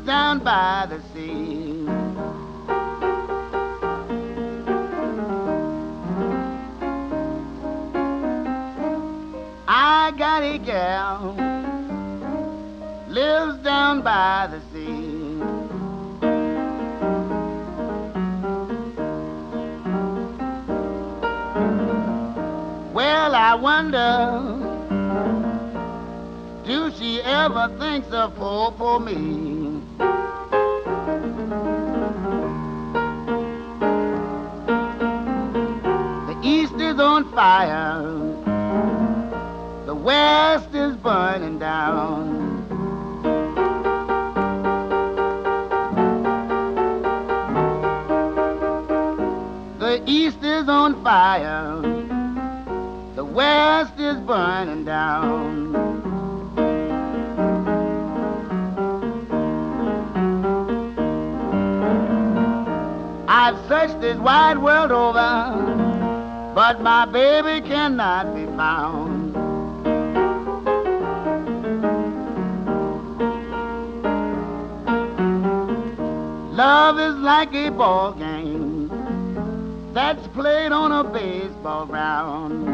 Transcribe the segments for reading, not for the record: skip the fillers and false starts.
down by the sea. I got a gal lives down by the sea. Well, I wonder, do she ever think of for me? The east is on fire, the west is burning down. The east is on fire, the west is burning down. I've searched this wide world over, but my baby cannot be found. Love is like a ball game that's played on a baseball ground.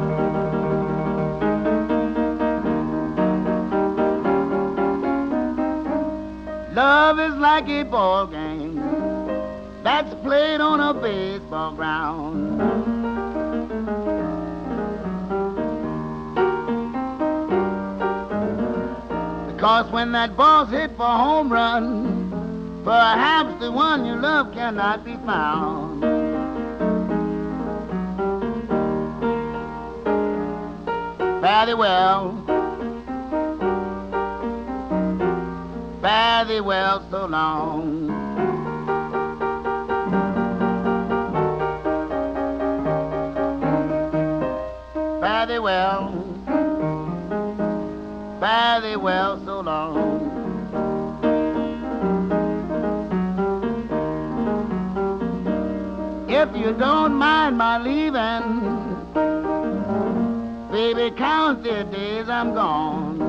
Love is like a ball game that's played on a baseball ground. Because when that ball's hit for a home run, perhaps the one you love cannot be found. Fare thee well, so long. Fare thee well, so long. If you don't mind my leaving, baby, count the days I'm gone.